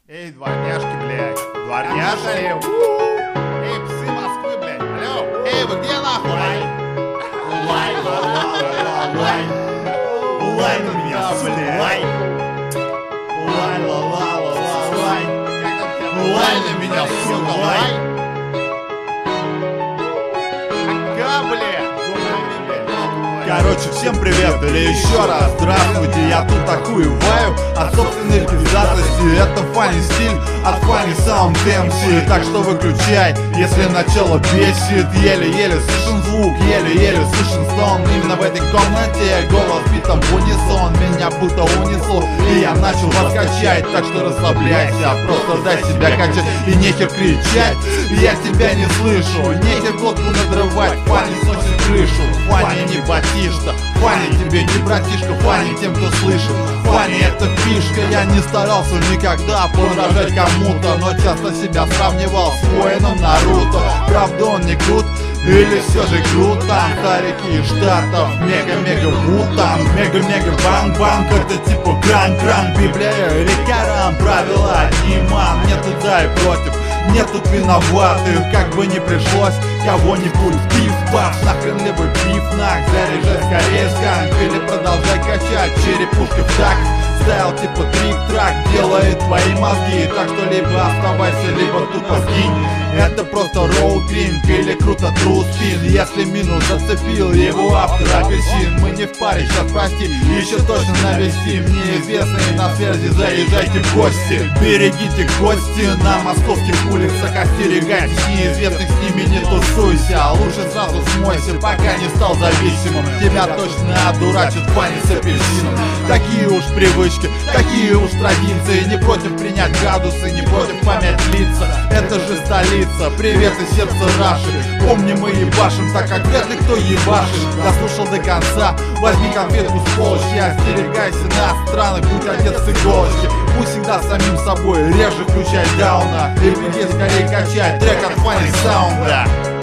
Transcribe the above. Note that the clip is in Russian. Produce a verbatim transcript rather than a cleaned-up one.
Эй, дворняжки, блядь, дворняжки. Эй, псы Москвы, блядь, алло. Эй, вы где нахуй? Лай, лай, лай на меня, блядь. Лай, ла, ла, ла, ла, лай. Лай на меня, сука, лай. Ага, блядь. Короче, всем привет, или еще раз здравствуйте, я тут охуеваю от собственной пиздатости. Это фанни стиль от фанни саунд эм си. Так что выключай, если начало бесит. Еле-еле слышен звук, еле-еле слышен стон. Именно в этой комнате голос битом в унисон. Меня будто унесло, и я начал вас качать. Так что расслабляйся, просто дай себя качать. И нехер кричать, я тебя не слышу. Нехер глотку надрывать, фанни сносит крышу. Фанни не батишта, фанни тебе не братишка. Фанни тем, кто слышал, фанни это фишка. Я не старался никогда подражать кому-то, но часто себя сравнивал с воином Наруто. Правда он не крут, или все же крут? Там старики штатов, мега-мега вутан, мега-мега банг-банг. Это типа кран-кран, Библия или Коран. Правила одни, ман, нет туда и против. Нет тут виноватых, как бы не пришлось кого-нибудь пив-пав. Нахрен либо пив-нах, заряжай скорее сканк. Или продолжай качать черепушкой в такт. Стайл типа трик-трак делает твои мозги. Так что либо оставайся, либо тупо сгинь. Это просто роуд-дринк или круто тру-спин. Если минус зацепил его автор апельсин. Мы не в паре, сейчас прости, еще точно навестим. Неизвестные на связи, заезжайте в гости. Берегите гости на московских улицах. Остерегайтесь неизвестных, с ними не тусуйся. Лучше сразу смойся, пока не стал зависимым. Тебя точно одурачат фанни с апельсином. Такие уж привычки, такие уж традиции. Не против принять градусы, не против помять лица. Это же столица. Привет из сердца Раши. Помни, мы ебашим, так как вряд ли кто ебашит. Дослушал до конца, возьми конфетку с полочки. Остерегайся на странах, будь одет с иголочки. Будь всегда самим собой, реже включай дауна. И людей скорее качай трек от фанни саунда.